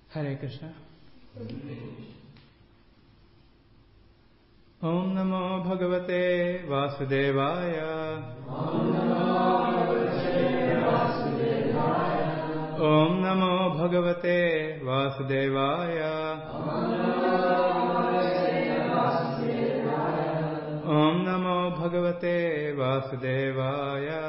Hare Krishna. Om Namo Bhagavate Vasudevaya. Om Namo Bhagavate Vasudevaya. Om Namo Bhagavate Vasudevaya.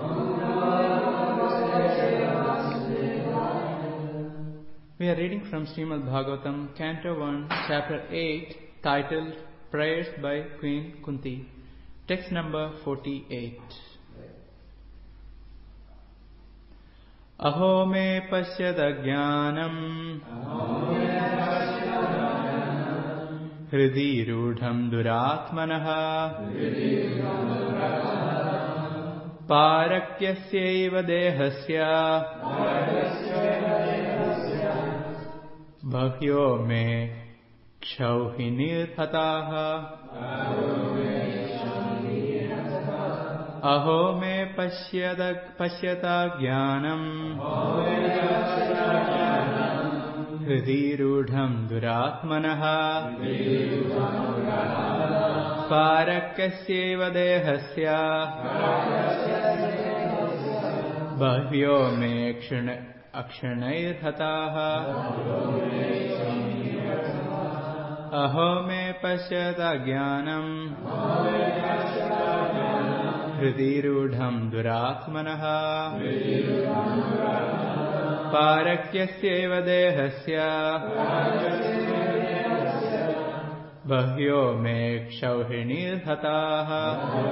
We are reading from Srimad Bhagavatam, Canto 1, Chapter 8, titled Prayers by Queen Kunti. Text number 48. Aho me pashyad jnanam Hridi rudham duratmanaha Parakyasya dehasya Bhakyo me Ksauhinirhataha Aho me pashyata jnanam Hridi rudham duratmanaha Parakyasya dehasya Bhakyo me Akshanayirhataha Aho me pashyata jnanam Hridi rudham duratmanaha Parakyasya dehasya Bhakyo me Ksauhinirhataha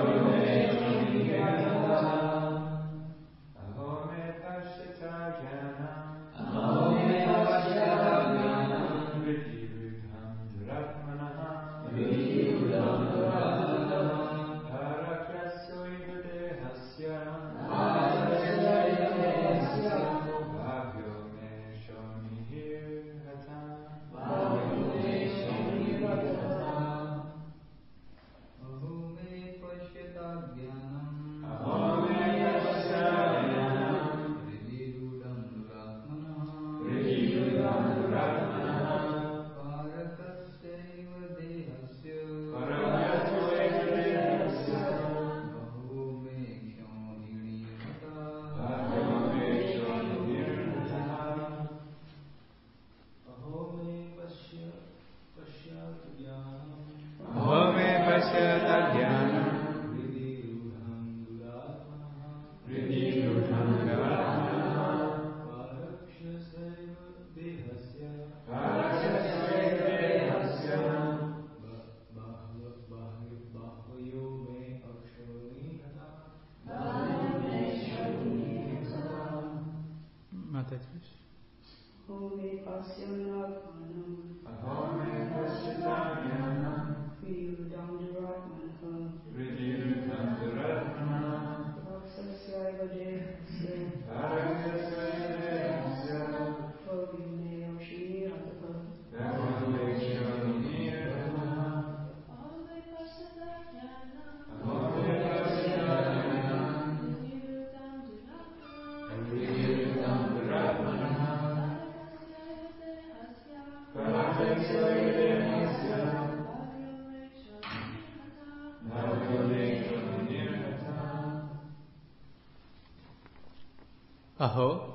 Aho,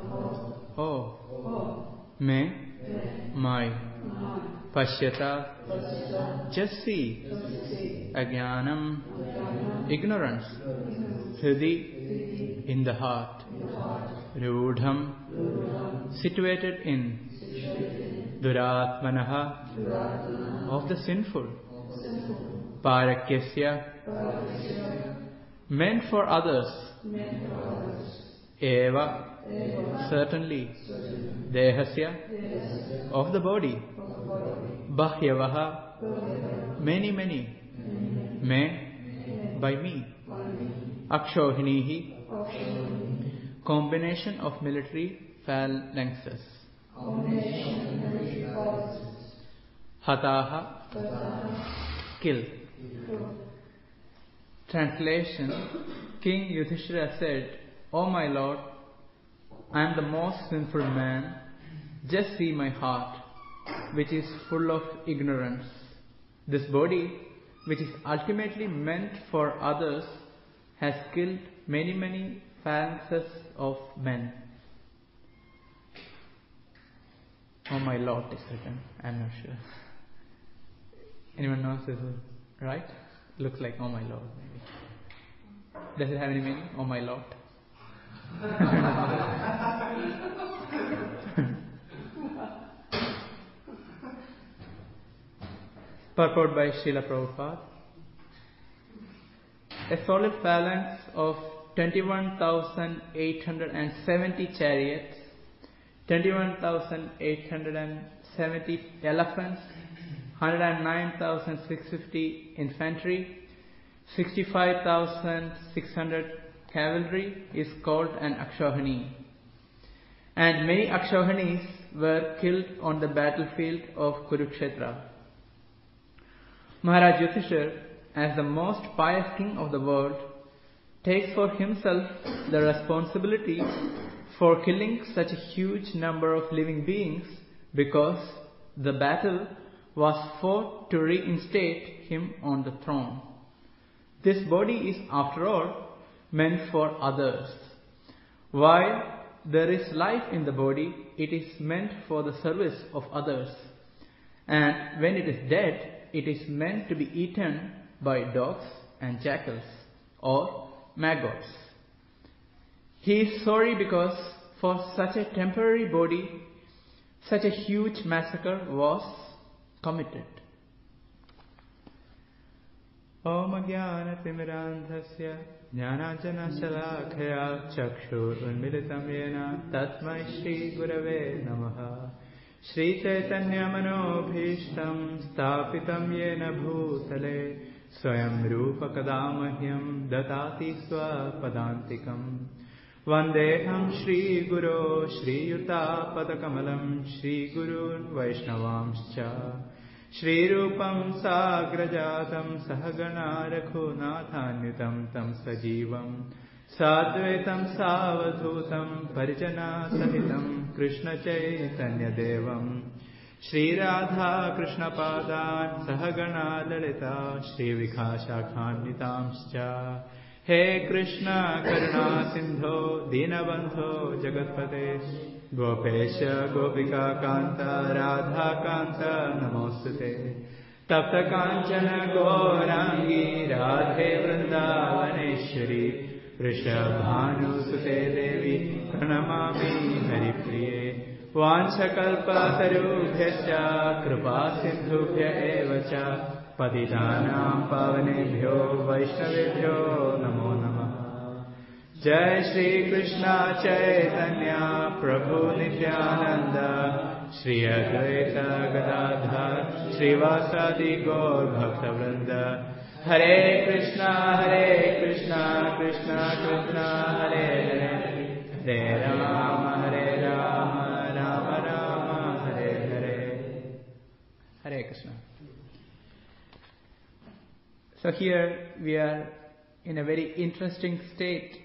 me, my, pashyata, just see, ajnanam, ignorance, hridi, in the heart, rudham, situated in, duratmanaha, of the sinful, parakyasya, meant for others, eva, certainly, dehasya, of the body, bhahyavaha, many, me, by me, akshohinihi, combination of military phalanxes, hataha, killed. Translation: King Yudhishthira said, O my Lord, I am the most sinful man, just see my heart, which is full of ignorance. This body, which is ultimately meant for others, has killed many phalanxes of men. Oh my Lord is written. I'm not sure. Anyone knows this is right? Looks like oh my Lord maybe. Does it have any meaning? Oh my Lord. Purport by Srila Prabhupada. A solid phalanx of 21,870 chariots, 21,870 elephants, 109,650 infantry, 65,600 cavalry is called an Akshohani. And many Akshohanis were killed on the battlefield of Kurukshetra. Maharaj Yudhishthira, as the most pious king of the world, takes for himself the responsibility for killing such a huge number of living beings because the battle was fought to reinstate him on the throne. This body is, after all, meant for others. While there is life in the body, it is meant for the service of others. And when it is dead, it is meant to be eaten by dogs and jackals or maggots. He is sorry because for such a temporary body, such a huge massacre was committed. Om Jnana Timirandhasya Jnanajana Shalakaya Chakshur Unmilitam Yena Tasmai Shri Gurave Namaha Shri Chaitanya Manobhishtam Stapitam Yena Bhutale Swayam Rupa Kadamahyam Datati Swapadantikam Vandeham Shri Guru Shri Yuta Padakamalam Shri Gurun Vaishnavamscha Shri Rupam Sagrajatam Sahagana Raghunathanyutam Tam Sajivam Sadvetam Savadhutam Parijana Sahitam Krishna Chaitanya Devam Shri Radha Krishna Padan Sahagana Lalita Shri Vikhashakhannitamscha He Krishna Karuna Sindho Dinabandho Jagatpate Gopesha Gopika Kanta Radha Kanta Namostute Tapta Kanchana Gaurangi Radhe Vrindavaneshwari Vrishabhanu Sute Devi Pranamami Haripriye Vanchakalpa Tarubhyascha Kripa Sindhubhya Evacha Patitanam Pavanebhyo Vaishnavebhyo Namo Namah Jai Shri Krishna Chaitanya Prabhu Nityananda Shri Advaita Gadadhar Shri Vasadi Gaur Bhaktavrinda Hare Krishna Krishna Krishna Hare Hare Hare Rama Rama Rama Hare Hare. Hare Krishna. So here we are in a very interesting state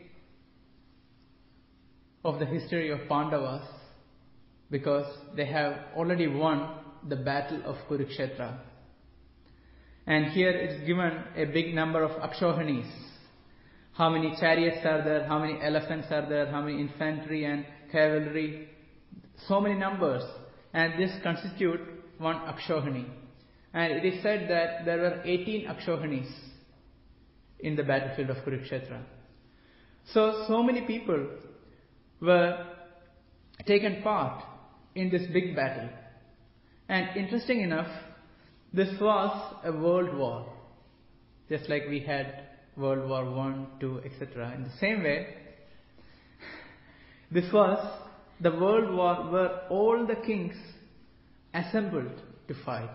of the history of Pandavas because they have already won the battle of Kurukshetra. And here it's given a big number of Akshohanis. How many chariots are there, how many elephants are there, how many infantry and cavalry, so many numbers. And this constitute one Akshohani. And it is said that there were 18 Akshohanis in the battlefield of Kurukshetra. So many people were taken part in this big battle. And interesting enough, this was a world war. Just like we had World War I, II, etc. In the same way, this was the world war where all the kings assembled to fight.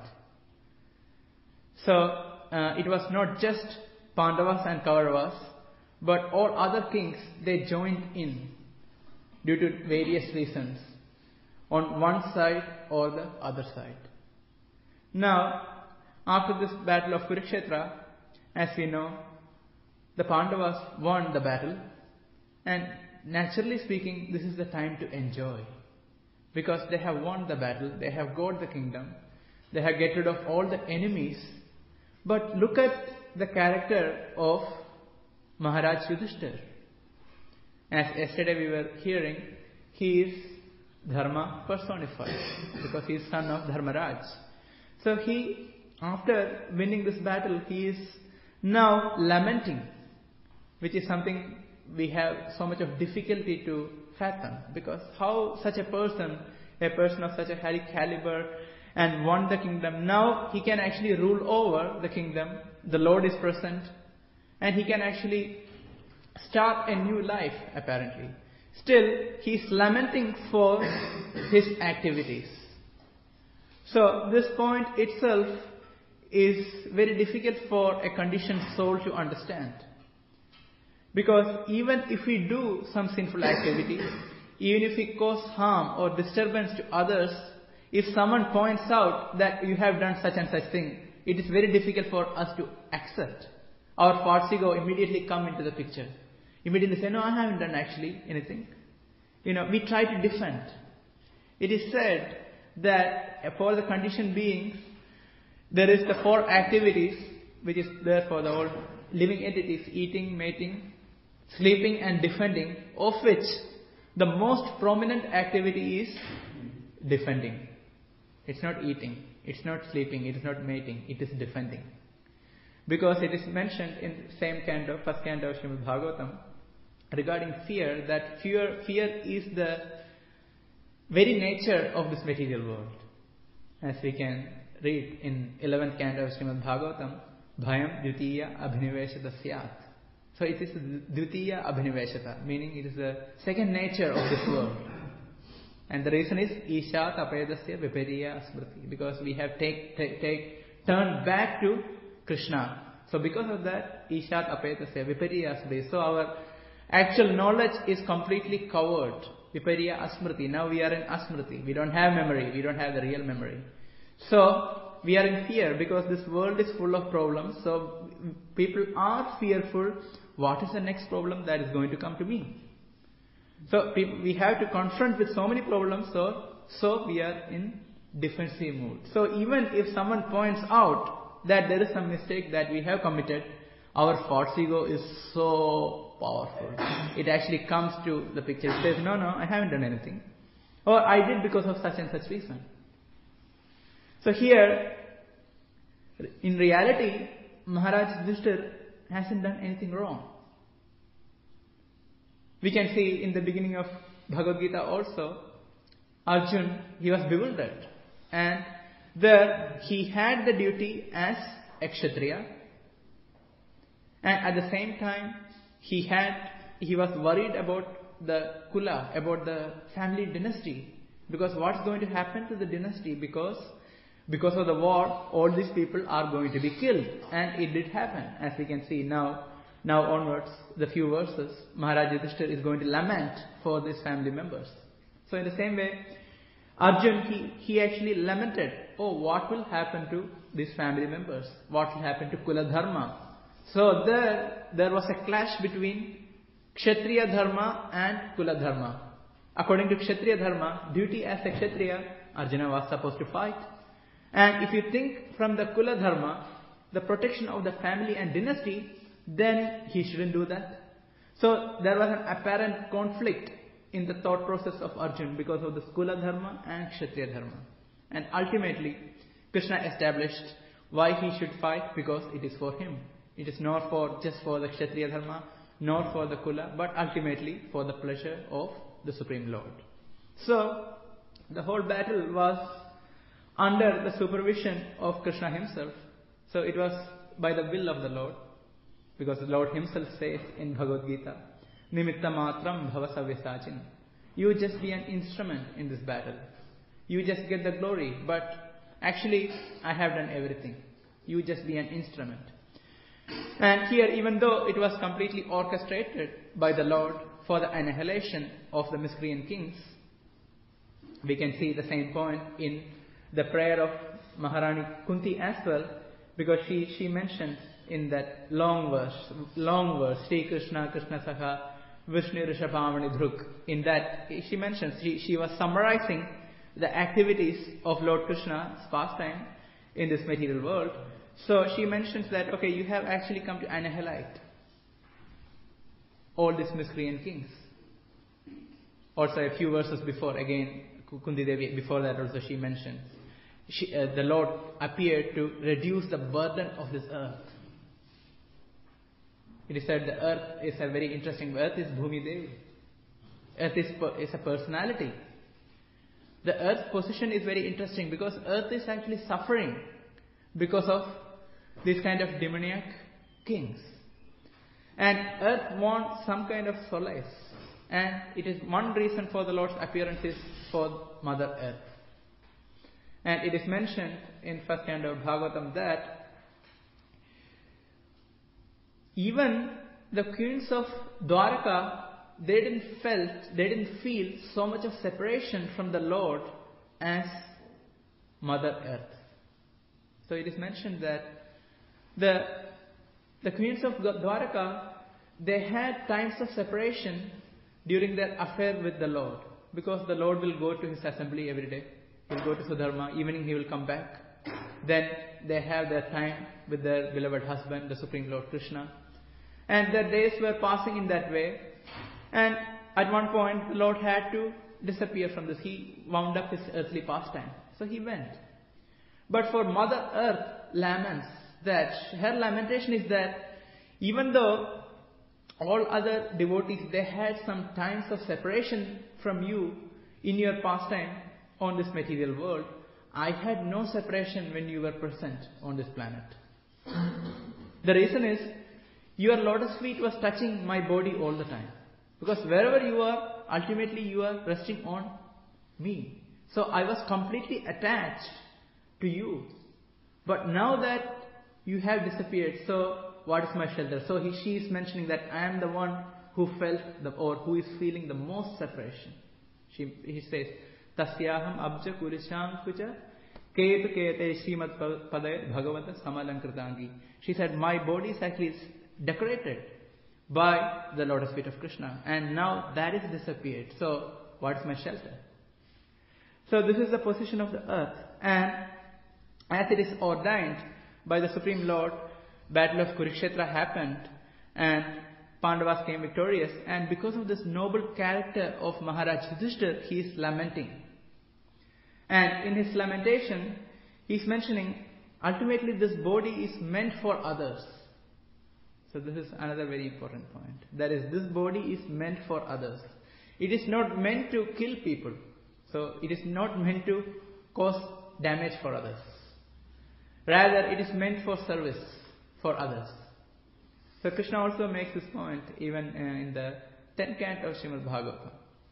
So it was not just Pandavas and Kauravas, but all other kings, they joined in due to various reasons on one side or the other side. Now, after this battle of Kurukshetra, as we know, the Pandavas won the battle, and naturally speaking, this is the time to enjoy. because they have won the battle, they have got the kingdom, they have get rid of all the enemies. But look at the character of Maharaj Yudhishthir. As yesterday we were hearing, he is Dharma personified because he is son of Dharmaraj. So he, after winning this battle, he is now lamenting, which is something we have so much of difficulty to fathom, because how such a person of such a high caliber and won the kingdom, now he can actually rule over the kingdom, the Lord is present, and he can actually start a new life apparently. Still, he is lamenting for his activities. So this point itself is very difficult for a conditioned soul to understand. Because even if we do some sinful activity, even if we cause harm or disturbance to others, if someone points out that you have done such and such thing, it is very difficult for us to accept. Our parts ego immediately come into the picture. Immediately say, no, I haven't done actually anything. We try to defend. It is said that for the conditioned beings, there is the 4 activities which is there for the all living entities: eating, mating, sleeping and defending, of which the most prominent activity is defending. It's not eating, it's not sleeping, it is not mating, it is defending. Because it is mentioned in same canto, first canto of Srimad Bhagavatam, regarding fear, that fear is the very nature of this material world. As we can read in 11th canto of Srimad Bhagavatam, Bhayam Dvitiya Abhiniveshata Syat. So it is Dvitiya Abhiniveshata, meaning it is the second nature of this world. And the reason is Ishat Apedasya Vipariya Smriti, because we have turned back to Krishna. So because of that, Ishat Apedasya Vipariya Smriti. So our actual knowledge is completely covered. Vipariya Asmriti. Now we are in Asmriti. We don't have memory. We don't have the real memory. So we are in fear because this world is full of problems. So people are fearful. What is the next problem that is going to come to me? So we have to confront with so many problems. So we are in defensive mood. So even if someone points out that there is some mistake that we have committed, our false ego is so powerful. It actually comes to the picture. It says, no, I haven't done anything. Or I did because of such and such reason. So here, in reality, Maharaj Yudhishthir hasn't done anything wrong. We can see in the beginning of Bhagavad Gita also, Arjun, he was bewildered. And there he had the duty as a Kshatriya. And at the same time, he was worried about the Kula, about the family dynasty. Because what's going to happen to the dynasty? Because of the war, all these people are going to be killed. And it did happen. As we can see now onwards, the few verses, Maharaj Yudhishthir is going to lament for these family members. So in the same way, Arjun, he actually lamented, what will happen to these family members? What will happen to Kula Dharma? So there was a clash between Kshatriya Dharma and Kula Dharma. According to Kshatriya Dharma, duty as a Kshatriya, Arjuna was supposed to fight. And if you think from the Kula Dharma, the protection of the family and dynasty, then he shouldn't do that. So there was an apparent conflict in the thought process of Arjun because of the Kula Dharma and Kshatriya Dharma. And ultimately, Krishna established why he should fight, because it is for him. It is not just for the Kshatriya Dharma, nor for the Kula, but ultimately for the pleasure of the Supreme Lord. So, the whole battle was under the supervision of Krishna himself. So it was by the will of the Lord, because the Lord himself says in Bhagavad Gita, Nimitta matram bhavasavesachin. You just be an instrument in this battle. You just get the glory, but actually I have done everything. You just be an instrument. And here, even though it was completely orchestrated by the Lord for the annihilation of the miscreant kings, we can see the same point in the prayer of Maharani Kunti as well, because she mentions in that long verse, Sri Krishna Krishna Sakha Vishnu Rishabhamani Dhruk. In that, she mentions, she was summarizing the activities of Lord Krishna's pastime in this material world. So she mentions that, okay, you have actually come to annihilate all these miscreant kings. Also a few verses before, again, Kunti Devi, before that also she mentions, the Lord appeared to reduce the burden of this earth. It is said the earth is a very interesting, earth is Bhumi Devi. Earth is a personality. The earth's position is very interesting because earth is actually suffering because of this kind of demoniac kings. And earth wants some kind of solace. And it is one reason for the Lord's appearance is for Mother Earth. And it is mentioned in first canto of Bhagavatam that even the queens of Dwaraka, they didn't feel so much of separation from the Lord as Mother Earth. So it is mentioned that the queens of Dwaraka, they had times of separation during their affair with the Lord, because the Lord will go to his assembly every day. He will go to Sudharma, evening he will come back. Then they have their time with their beloved husband, the Supreme Lord Krishna. And their days were passing in that way. And at one point, the Lord had to disappear from this. He wound up his earthly pastime. So he went. But for Mother Earth laments that, her lamentation is that even though all other devotees, they had some times of separation from you in your pastime on this material world, I had no separation when you were present on this planet. The reason is, your lotus feet was touching my body all the time. Because wherever you are, ultimately you are resting on me. So I was completely attached to you. But now that you have disappeared, so what is my shelter? So she is mentioning that I am the one who felt or who is feeling the most separation. He says, Tasyaham abja kurisham kucha ketu kete srimad padayat bhagavata samalankritangi. She said, my body is actually decorated by the lotus feet of Krishna, and now that is disappeared. So what is my shelter? So this is the position of the earth, and as it is ordained by the Supreme Lord, Battle of Kurukshetra happened and Pandavas came victorious, and because of this noble character of Maharaj Yudhishthira, he is lamenting. And in his lamentation, he is mentioning ultimately this body is meant for others. So this is another very important point. That is, this body is meant for others. It is not meant to kill people. So it is not meant to cause damage for others. Rather, it is meant for service for others. So Krishna also makes this point even in the 10th canto of Srimad Bhagavatam.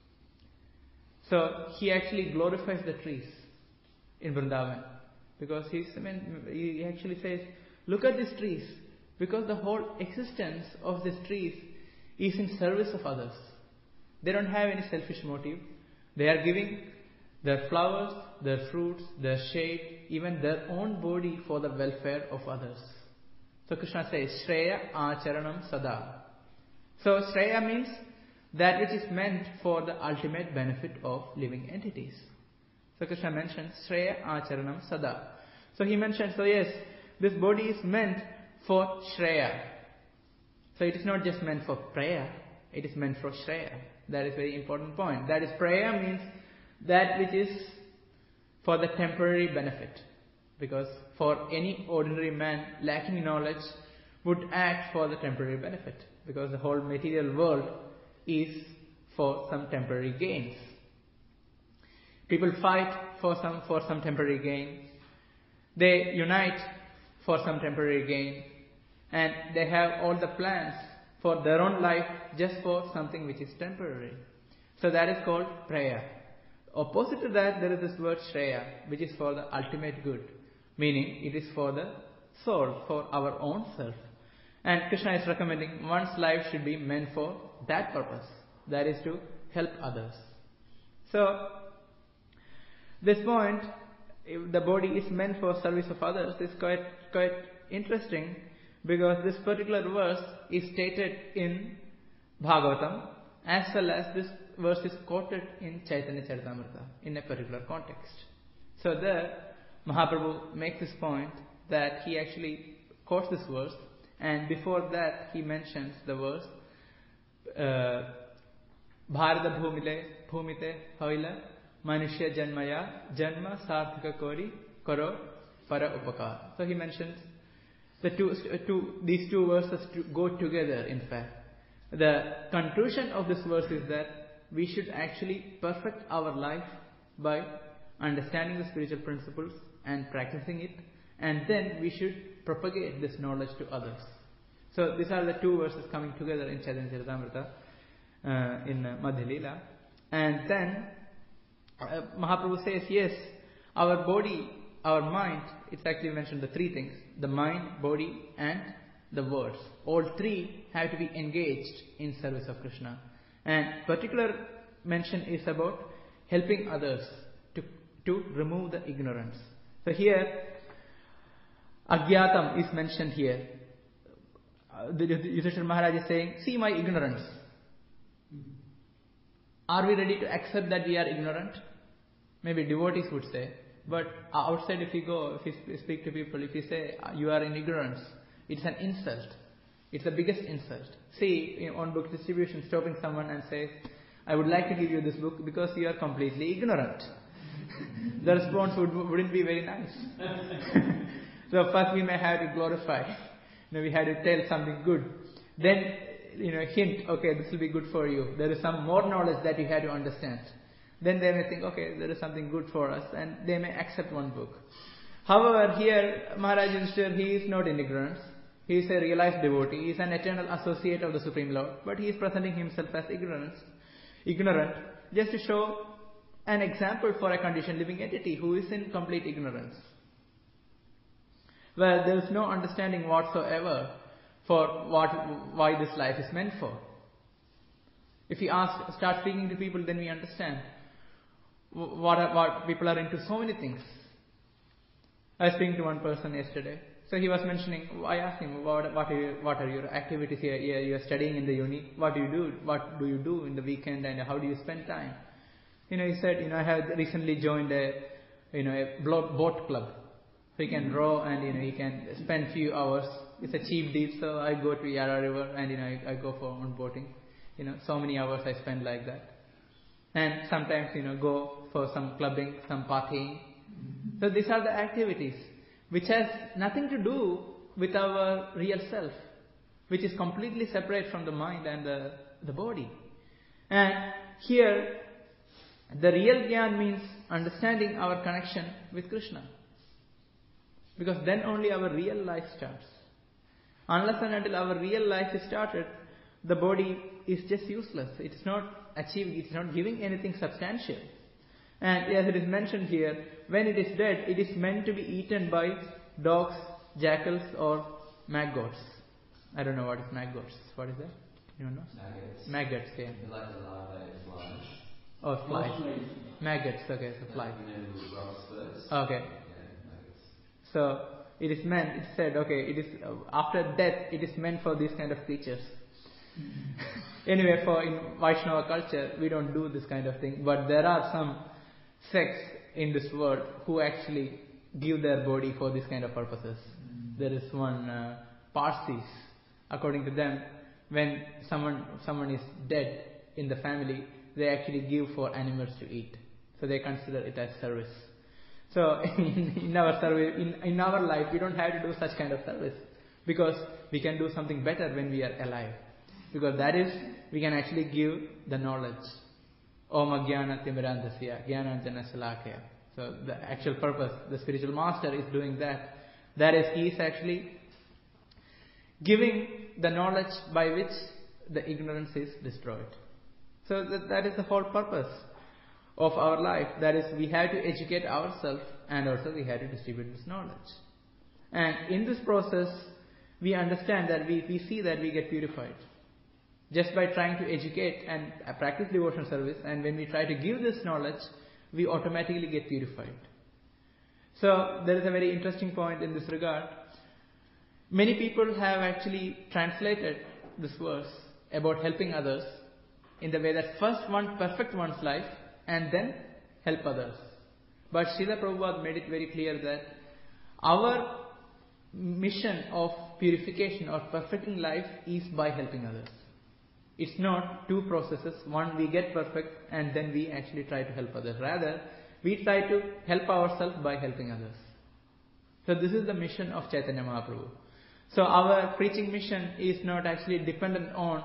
So he actually glorifies the trees in Vrindavan, because he actually says, look at these trees, because the whole existence of these trees is in service of others. They don't have any selfish motive. They are giving their flowers, their fruits, their shade, even their own body for the welfare of others. So Krishna says, Shreya Acharanam Sada. So Shreya means that which is meant for the ultimate benefit of living entities. So Krishna mentions Shreya Acharanam Sada. So he mentions, so yes, this body is meant for Shreya. So it is not just meant for prayer, it is meant for Shreya. That is a very important point. That is, prayer means that which is for the temporary benefit. Because for any ordinary man lacking knowledge would act for the temporary benefit. Because the whole material world is for some temporary gains. People fight for some temporary gain. They unite for some temporary gain. And they have all the plans for their own life just for something which is temporary. So that is called prayer. Opposite to that, there is this word Shreya, which is for the ultimate good. Meaning, it is for the soul, for our own self. And Krishna is recommending one's life should be meant for that purpose. That is to help others. So, this point, if the body is meant for service of others, is quite interesting, because this particular verse is stated in Bhagavatam, as well as this verse is quoted in Chaitanya Charitamrita in a particular context. So there, Mahaprabhu makes this point that he actually quotes this verse, and before that he mentions the verse Bharata Bhumite Hoila Manushya Janmaya Janma Sarthaka Kori Karo Para Upakar. So he mentions these two verses go together. In fact, the conclusion of this verse is that we should actually perfect our life by understanding the spiritual principles and practicing it, and then we should propagate this knowledge to others. So these are the two verses coming together in Chaitanya Charitamrita in Madhya Leela. And then Mahaprabhu says, yes, our body, our mind, it's actually mentioned the three things: the mind, body and the words. All three have to be engaged in service of Krishna. And particular mention is about helping others to remove the ignorance. So here, Agyatam is mentioned here. The Yudhishthira Maharaj is saying, see my ignorance. Are we ready to accept that we are ignorant? Maybe devotees would say. But outside, if you go, if you speak to people, if you say you are in ignorance, it's an insult. It's the biggest insult. See, on book distribution, stopping someone and say, I would like to give you this book because you are completely ignorant. The response wouldn't be very nice. So first we may have to glorify. We have to tell something good. Then, hint, okay, this will be good for you. There is some more knowledge that you have to understand. Then they may think, okay, there is something good for us, and they may accept one book. However, here, Maharaj Yudhishthira, he is not in ignorance. He is a realized devotee. He is an eternal associate of the Supreme Lord. But he is presenting himself as ignorant, just to show an example for a conditioned living entity who is in complete ignorance, where there is no understanding whatsoever for why this life is meant for. If we start speaking to people, then we understand what people are into. So many things. I was speaking to one person yesterday. So he was mentioning, I asked him, what are your activities here? You are studying in the uni. What do you do? What do you do in the weekend, and how do you spend time? He said, I have recently joined a boat club. So he can row and he can spend few hours. It's a cheap deal, so I go to Yara River and I go for on boating. So many hours I spend like that. And sometimes go for some clubbing, some partying. So these are the activities which has nothing to do with our real self, which is completely separate from the mind and the body. And here, the real Gyan means understanding our connection with Krishna. Because then only our real life starts. Unless and until our real life is started, the body is just useless. It's not achieving, it's not giving anything substantial. And as it is mentioned here, when it is dead, it is meant to be eaten by dogs, jackals or maggots. I don't know what is maggots. What is that? You don't know? Maggots, yeah. Like the larvae of flies. Oh, flies. Maggots, okay, so flies. Okay. So it is meant, it said, okay, it is after death, it is meant for these kind of creatures. Anyway, in Vaishnava culture, we don't do this kind of thing, but there are some sects in this world who actually give their body for this kind of purposes. There is one Parsis. According to them, when someone is dead in the family, they actually give for animals to eat. So they consider it as service. So in our service, in our life, we don't have to do such kind of service, because we can do something better when we are alive. Because that is, we can actually give the knowledge. Om Ajnana Timirandasya Jnananjana Salakaya. So the actual purpose, the spiritual master is doing that. That is, he is actually giving the knowledge by which the ignorance is destroyed. So that is the whole purpose of our life. That is, we have to educate ourselves, and also we have to distribute this knowledge. And in this process, we understand that we see that we get purified. Just by trying to educate and practice devotional service, and when we try to give this knowledge, we automatically get purified. So there is a very interesting point in this regard. Many people have actually translated this verse about helping others in the way that first one perfect one's life and then help others. But Srila Prabhupada made it very clear that our mission of purification or perfecting life is by helping others. It's not two processes. One, we get perfect and then we actually try to help others. Rather, we try to help ourselves by helping others. So this is the mission of Chaitanya Mahaprabhu. So our preaching mission is not actually dependent on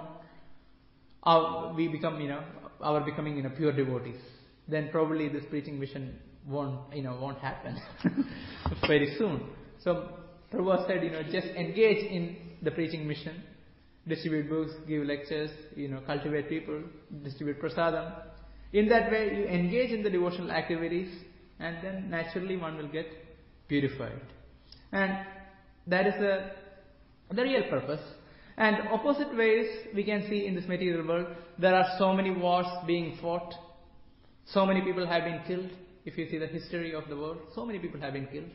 our becoming pure devotees. Then probably this preaching mission won't happen very soon. So Prabhupada said, just engage in the preaching mission, distribute books, give lectures, cultivate people, distribute prasadam. In that way, you engage in the devotional activities, and then naturally one will get purified. And that is the real purpose. And opposite ways we can see in this material world, there are so many wars being fought, so many people have been killed. If you see the history of the world, so many people have been killed.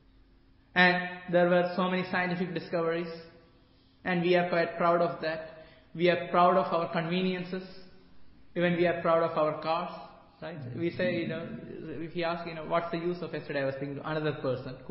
And there were so many scientific discoveries, and we are quite proud of that. We are proud of our conveniences. Even we are proud of our cars, right? We say, if you ask, what's the use of yesterday? I was speaking to another person who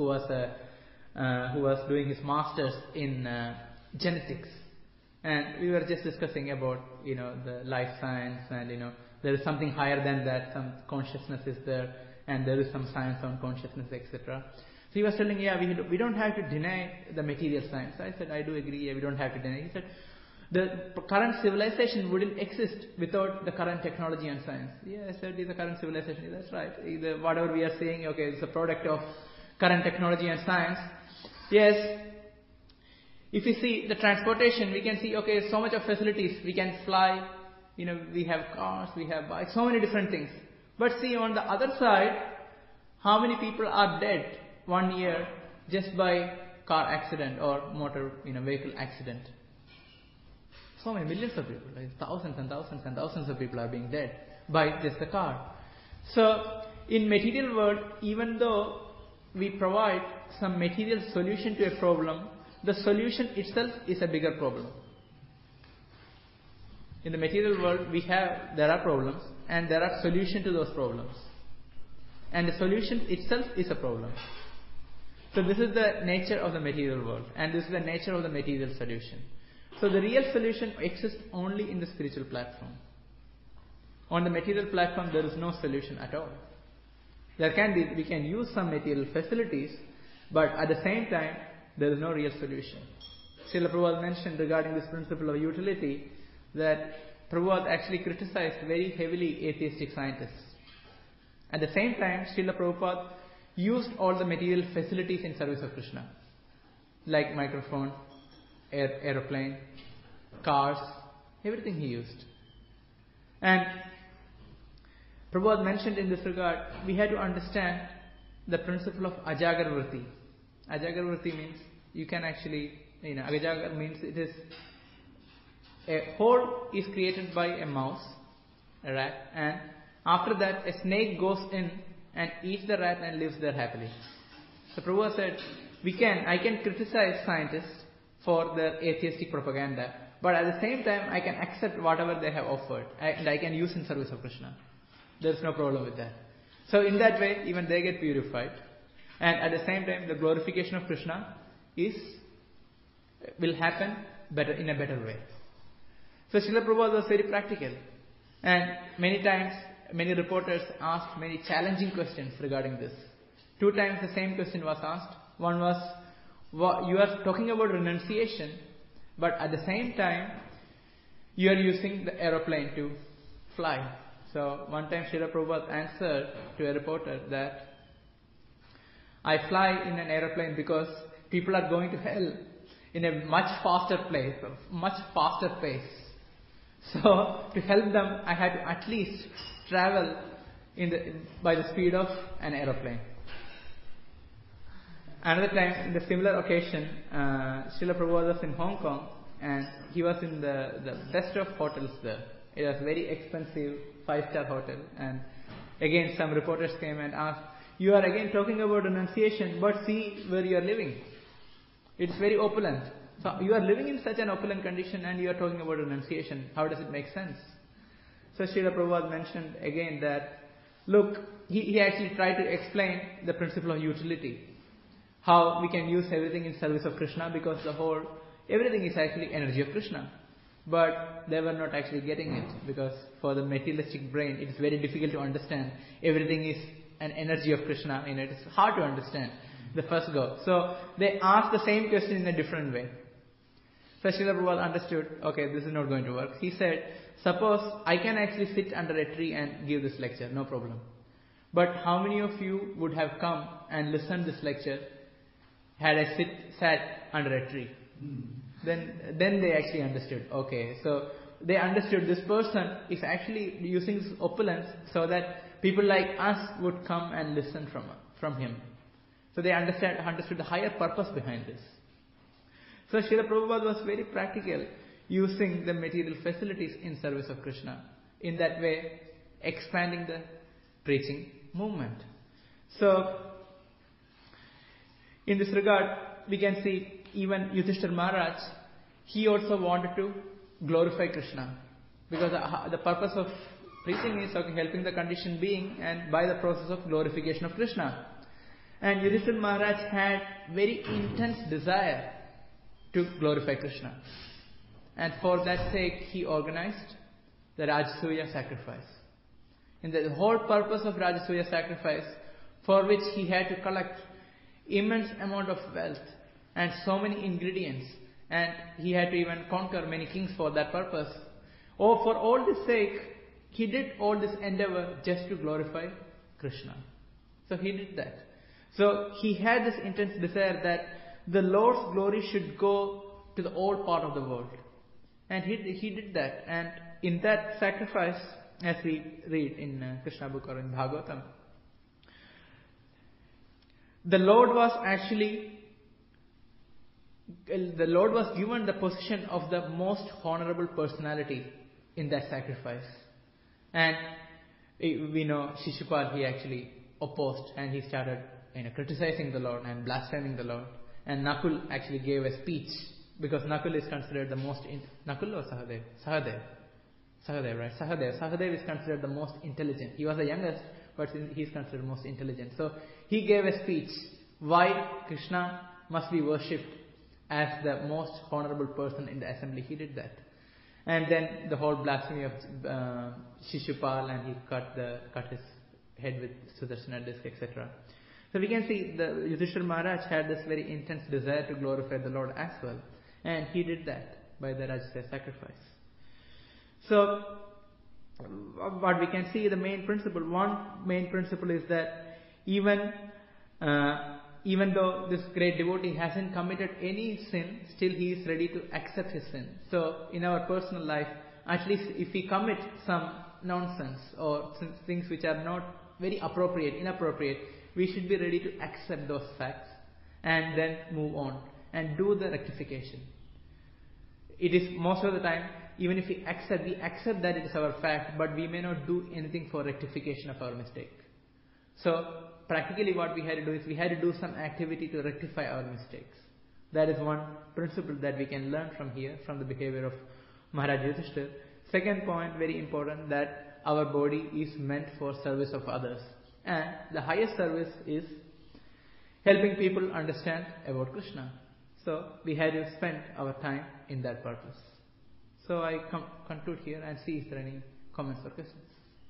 was doing his master's in genetics, and we were just discussing about, the life science, and there is something higher than that. Some consciousness is there, and there is some science on consciousness, etc. So he was telling, we don't have to deny the material science. I said, I do agree, we don't have to deny. He said, the current civilization wouldn't exist without the current technology and science. Yeah, I said, it's a current civilization. Yeah, that's right. Whatever we are saying, it's a product of current technology and science. Yes. If you see the transportation, we can see, so much of facilities. We can fly, we have cars, we have bikes, so many different things. But see, on the other side, how many people are dead 1 year just by car accident or motor, vehicle accident? So many millions of people, thousands and thousands and thousands of people are being dead by just the car. So, in material world, even though we provide some material solution to a problem, the solution itself is a bigger problem. In the material world, there are problems, and there are solutions to those problems. And the solution itself is a problem. So this is the nature of the material world, and this is the nature of the material solution. So the real solution exists only in the spiritual platform. On the material platform, there is no solution at all. We can use some material facilities, but at the same time, there is no real solution. Srila Prabhupada mentioned regarding this principle of utility that Prabhupada actually criticized very heavily atheistic scientists. At the same time, Srila Prabhupada used all the material facilities in service of Krishna, like microphone, aeroplane, cars, everything he used. And Prabhupada mentioned in this regard, we had to understand the principle of Ajagar Vritti. Ajagar Vritti means you can actually, Ajagar means it is a hole is created by a mouse, a rat, and after that a snake goes in and eats the rat and lives there happily. So Prabhupada said, I can criticize scientists for their atheistic propaganda, but at the same time I can accept whatever they have offered and I can use in service of Krishna. There is no problem with that. So in that way, even they get purified, and at the same time the glorification of Krishna will happen in a better way. So Srila Prabhupada was very practical, and many times many reporters asked many challenging questions regarding this. 2 times the same question was asked. One was, you are talking about renunciation, but at the same time you are using the aeroplane to fly. So one time Srila Prabhupada answered to a reporter that I fly in an aeroplane because people are going to hell in a much faster pace. So to help them, I had to at least travel by the speed of an aeroplane. Another time, in the similar occasion, Srila Prabhupada was in Hong Kong, and he was in the best of hotels there. It was very expensive 5-star hotel, and again some reporters came and asked, you are again talking about renunciation, but see where you are living. It's very opulent. So you are living in such an opulent condition and you are talking about renunciation. How does it make sense? So Srila Prabhupada mentioned again that, look, he actually tried to explain the principle of utility. How we can use everything in service of Krishna, because everything is actually energy of Krishna. But they were not actually getting it, because for the materialistic brain it is very difficult to understand. Everything is an energy of Krishna, it is hard to understand the first go. So they asked the same question in a different way. So Srila Prabhupada understood, okay, this is not going to work. He said, suppose I can actually sit under a tree and give this lecture, no problem. But how many of you would have come and listened this lecture had I sat under a tree? Then they actually understood. Okay, so they understood this person is actually using his opulence so that people like us would come and listen from him. So they understood the higher purpose behind this. So Srila Prabhupada was very practical, using the material facilities in service of Krishna. In that way, expanding the preaching movement. So in this regard, we can see even Yudhishthira Maharaj, he also wanted to glorify Krishna. Because the purpose of preaching is helping the conditioned being, and by the process of glorification of Krishna. And Yudhishthira Maharaj had very intense desire to glorify Krishna. And for that sake, he organized the Rajasuya sacrifice. And the whole purpose of Rajasuya sacrifice, for which he had to collect immense amount of wealth and so many ingredients, and he had to even conquer many kings for that purpose. For all this sake, he did all this endeavor just to glorify Krishna. So he did that. So he had this intense desire that the Lord's glory should go to the all part of the world. And he did that. And in that sacrifice, as we read in Krishna book or in Bhagavatam, the Lord was given the position of the most honorable personality in that sacrifice. And we know Shishupal, he actually opposed, and he started criticizing the Lord and blaspheming the Lord. And Nakul actually gave a speech, because Nakul is considered the most... Nakul or Sahadev? Sahadev, right? Sahadev is considered the most intelligent. He was the youngest, but he is considered most intelligent. So he gave a speech why Krishna must be worshipped as the most honorable person in the assembly. He did that. And then the whole blasphemy of Shishupal, and he cut his head with Sudarshana disc, etc. So we can see the Yudhishthira Maharaj had this very intense desire to glorify the Lord as well. And he did that by the Rajasuya sacrifice. So what we can see, the main principle, one main principle is that even though this great devotee hasn't committed any sin, still he is ready to accept his sin. So in our personal life, at least if we commit some nonsense or things which are not very inappropriate, we should be ready to accept those facts and then move on and do the rectification. It is most of the time, even if we accept that it is our fact, but we may not do anything for rectification of our mistake. So practically what we had to do is we had to do some activity to rectify our mistakes. That is one principle that we can learn from here, from the behavior of Maharaj Yudhishthira. Second point, very important, that our body is meant for service of others. And the highest service is helping people understand about Krishna. So we had to spend our time in that purpose. So I conclude here and see if there are any comments or questions.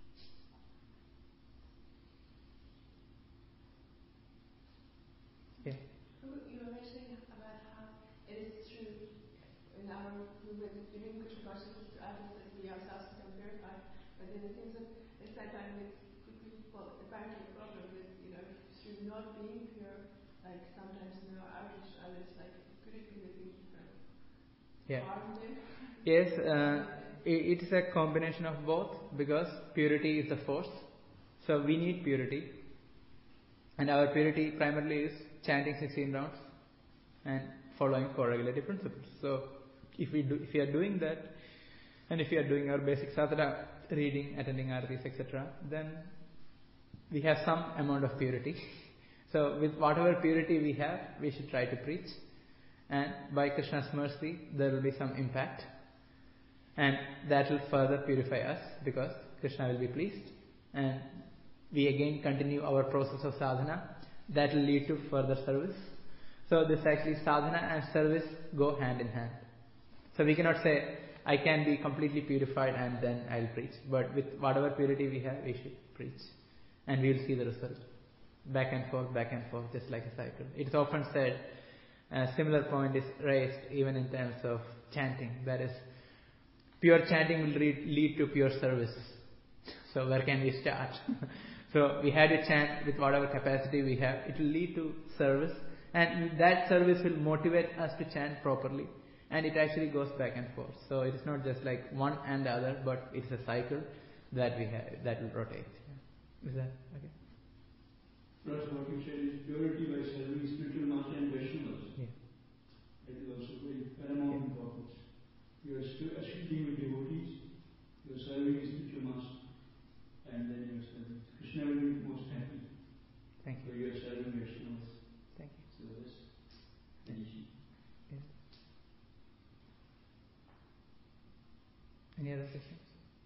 Yeah. You were mentioning about how it is true in our movement, giving Krishna consciousness to others, that we ourselves become purified. But then it seems that at that time it could be, apparently a problem with, through not being pure, like sometimes in our outreach to others, like could it be that we harm them? Yes, it is a combination of both, because purity is the force. So we need purity. And our purity primarily is chanting 16 rounds and following 4 regulative principles. So if we are doing that, and if we are doing our basic sadhana, reading, attending aratis, etc., then we have some amount of purity. So with whatever purity we have, we should try to preach. And by Krishna's mercy, there will be some impact. And that will further purify us, because Krishna will be pleased, and we again continue our process of sadhana. That will lead to further service. So this actually sadhana and service go hand in hand. So we cannot say, I can be completely purified and then I'll preach. But with whatever purity we have, we should preach. And we will see the result. Back and forth, just like a cycle. It is often said, a similar point is raised even in terms of chanting. That is, pure chanting will lead to pure service. So where can we start? So we had to chant with whatever capacity we have. It will lead to service. And that service will motivate us to chant properly. And it actually goes back and forth. So it is not just like one and the other, but it is a cycle that we have, that will rotate. Is that okay? Plus what you said is purity by serving spiritual master and Vaishnavas. Yeah. That is also very paramount importance. You are associating with devotees, you are serving a spiritual master, and then you are serving. Krishna will be most happy. Thank you. So you are serving Vaishnavas. Thank you. So that's addition. Yeah. Any other questions?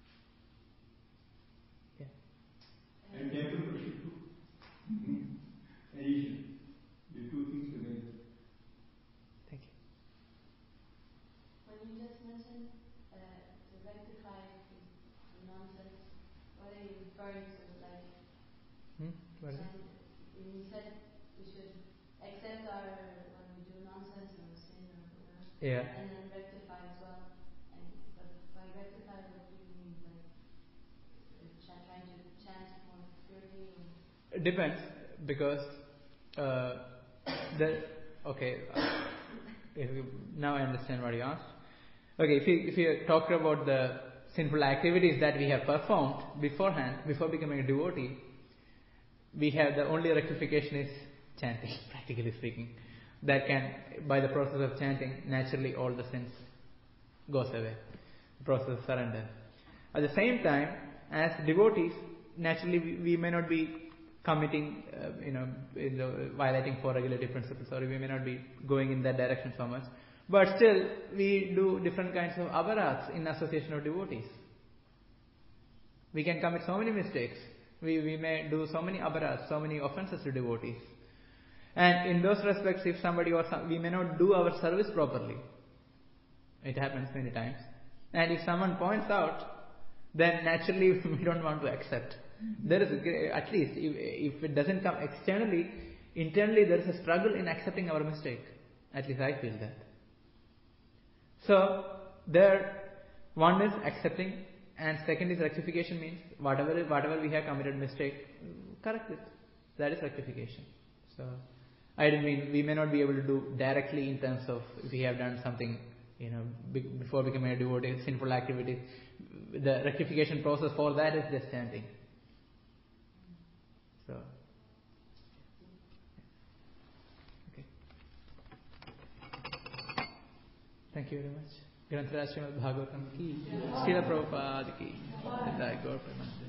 Yeah. And temple worship too. Addition. The two things together. Thank you. When you just mentioned to rectify the nonsense, what are you referring to? Like, What is it? when you said we should accept our when we do nonsense or sin or whatever, Yeah. and then rectify as well. And but by rectify, what do you mean? Like trying to chant more purely? It depends, because now I understand what you asked. Okay, if you talk about the sinful activities that we have performed beforehand, before becoming a devotee, we have the only rectification is chanting, practically speaking. That can, by the process of chanting, naturally all the sins goes away. The process of surrender. At the same time, as devotees, naturally we may not be committing, violating four regulative principles, or we may not be going in that direction so much. But still, we do different kinds of aparats in association of devotees. We can commit so many mistakes. We may do so many aparats, so many offenses to devotees. And in those respects, if somebody we may not do our service properly. It happens many times. And if someone points out, then naturally we don't want to accept. There is, at least, if it doesn't come externally, internally there is a struggle in accepting our mistake. At least I feel that. So, one is accepting, and second is rectification, means whatever we have committed mistake, correct it. That is rectification. So, I didn't mean we may not be able to do directly in terms of if we have done something, before becoming a devotee, sinful activity. The rectification process for that is just chanting. So, okay. Thank you very much. Granth Raj Srimad Bhagavatam ki, Srila Prabhupada ki, Jai Gaur Premanand.